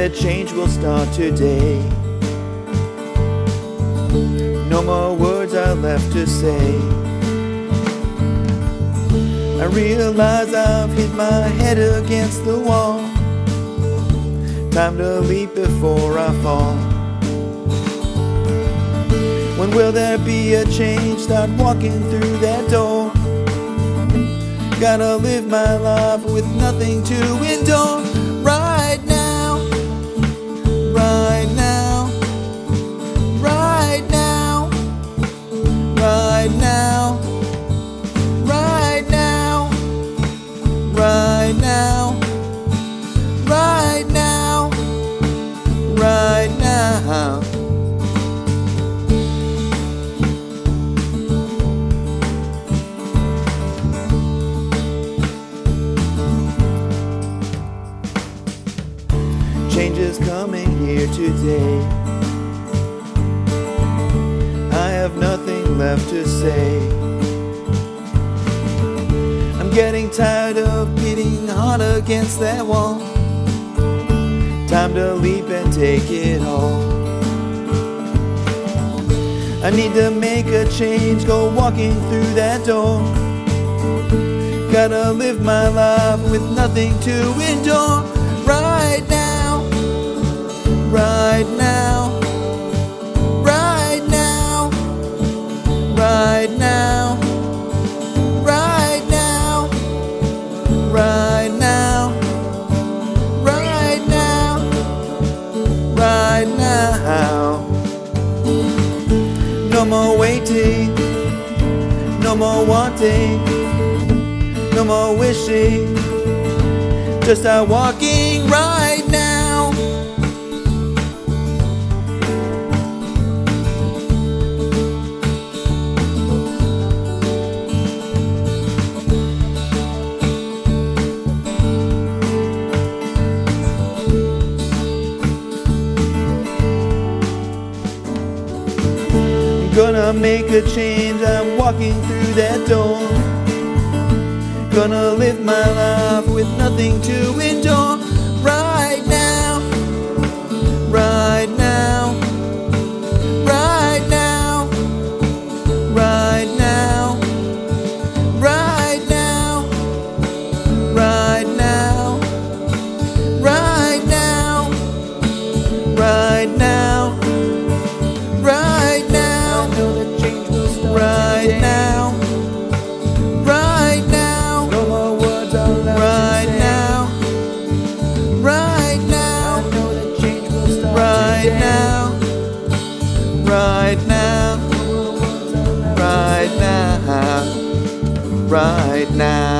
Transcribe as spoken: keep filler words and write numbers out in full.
that change will start today. No more words are left to say. I realize I've hit my head against the wall. Time to leap before I fall. When will there be a change? Start walking through that door. Gotta live my life with nothing to endure. Right now, right now, right now, right now, right now, right now, right now, right now. Change is coming here today. I have nothing left to say. I'm getting tired of beating hard against that wall. Time to leap and take it all. I need to make a change, go walking through that door. Gotta live my life with nothing to endure. Right now, right now, right now, right now, right now, right now, right now, right now. No more waiting, no more wanting, no more wishing. Just start walking right now. Gonna make a change, I'm walking through that door. Gonna live my life with nothing to endure. Right now, right now, right now, right now, right now, right now, right now, right now, right now, right now, right now, no more words are left right now, right now, right now, right now, right now, right now.